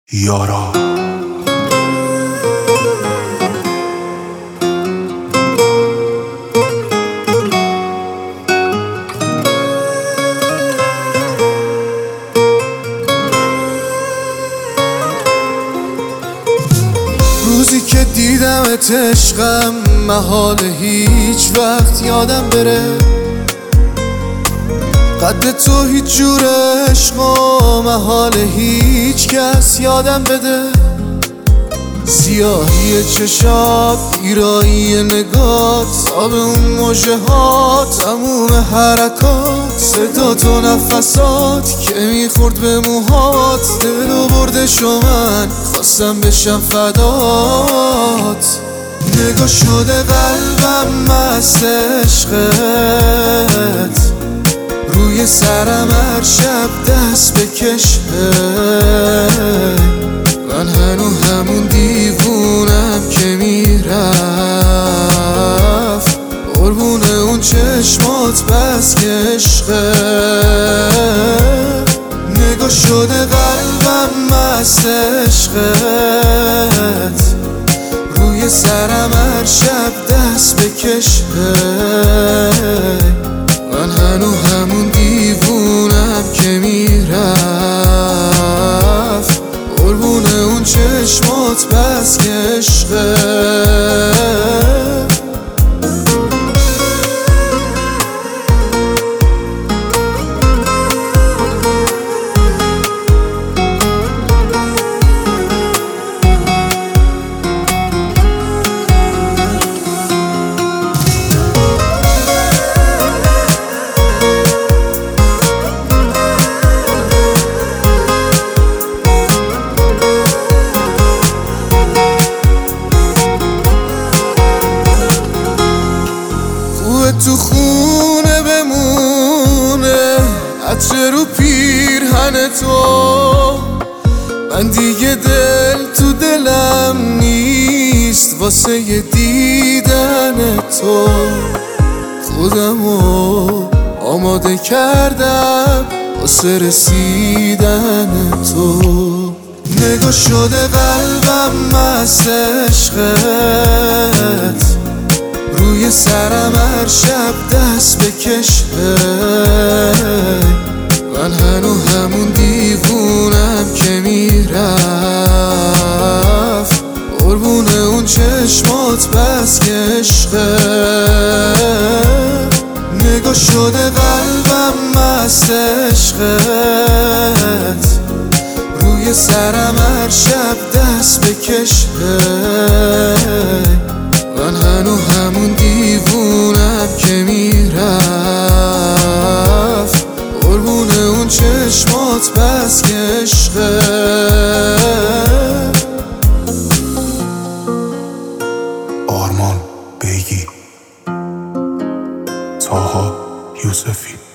یارا روزی که دیدمت عشقم محال هیچ وقت یادم بره قد تو هیچ جور عشق و محال هیچ کس یادم بده سیاهی چشات، ایرایی نگات، آب اون موجه ها، تموم حرکات، صدات و نفسات که میخورد به موهات، دل و بردش و من خواستم بشم فدات. نگاه شده قلبم مست عشقت، روی سرم هر شب دست بکشه، من هنو همون دیوونم که میرفت قربون اون چشمات بس که عشقه. نگاه شده قلبم مست عشقت، روی سرم هر شب دست بکشه، من هنو همون دیوونم که میرفت قربون اون چشمات بس که عشقه. تو خونه بمونه عطر رو پیرهن تو، من دیگه دل تو دلم نیست واسه دیدن تو، خودمو آماده کردم واسه رسیدن تو. نگاه شده قلبم مست عشقت، روی سرم هر شب دست بکشه، من هنو همون دیوونم که میرفت قربون اون چشمات بس که عشقه. نگاه شده قلبم مست عشقت، روی سرم هر شب دست بکشه، من هنو همون دیوونم که میرفت قربون اون چشمات بس که عشقه. آرمان بیگی، طاها یوسفی.